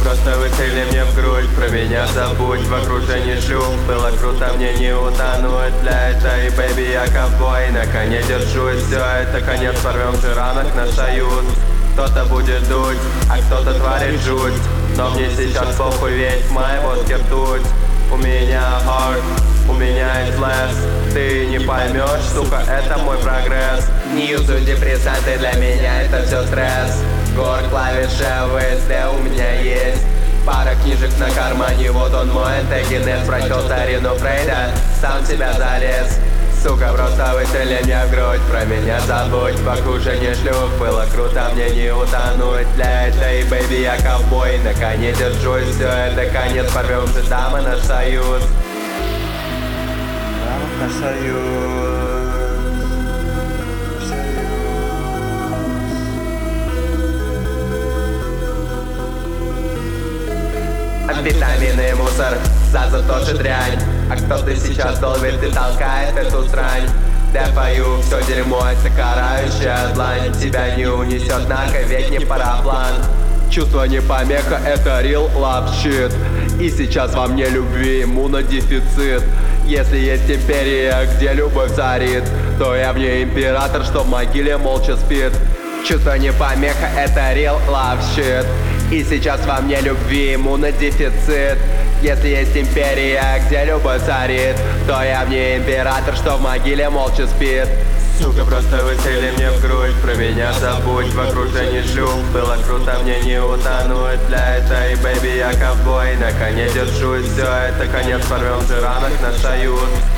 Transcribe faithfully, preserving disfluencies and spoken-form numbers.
просто выстрели мне в грудь. Про меня забудь, в окружении шлюх. Было круто, мне не утонуть. Для этой бэйби я ковбой. На коне держусь, все это конец. Порвем же ранок на союз. Кто-то будет дуть, а кто-то творит жуть. Но мне сейчас похуй, ведь в моей водке ртуть. У меня heart, у меня есть less. Ты не поймешь, сука, это мой прогресс. Не юзаю депрессанты, для меня это все стресс. Гор, клавиши, ВСД у меня есть. Пара книжек на кармане, вот он мой антогенез. Прочел старину Фрейда, сам себя залез. Сука, просто выстрели мне в грудь. Про меня забудь, в окружении шлюх. Было круто, мне не утонуть. Для этой бэйби я ковбой. На коне держусь, все это конец. Порвем же, дамы, наш союз. Дамы, наш союз. Витамины, мусор, Заза тоже дрянь. А кто-то сейчас долбит и толкает эту срань. Дэфаю все дерьмо, это карающая длань. Тебя не унесет нахуй, ведь не параплан. Чувство не помеха, это real love shit. И сейчас во мне любви иммунодефицит. Если есть империя, где любовь царит, то я в ней император, что в могиле молча спит. Чувство не помеха, это real love shit. И сейчас во мне любви иммунодефицит. Если есть империя, где любовь царит, то я в ней император, что в могиле молча спит. Сука, просто выстрели мне в грудь. Про меня забудь, в окружении шлюх. Было круто, мне не утонуть. Для этой бэйби я ковбой. На коне держусь, все это конец. Порвем же ранок на союз.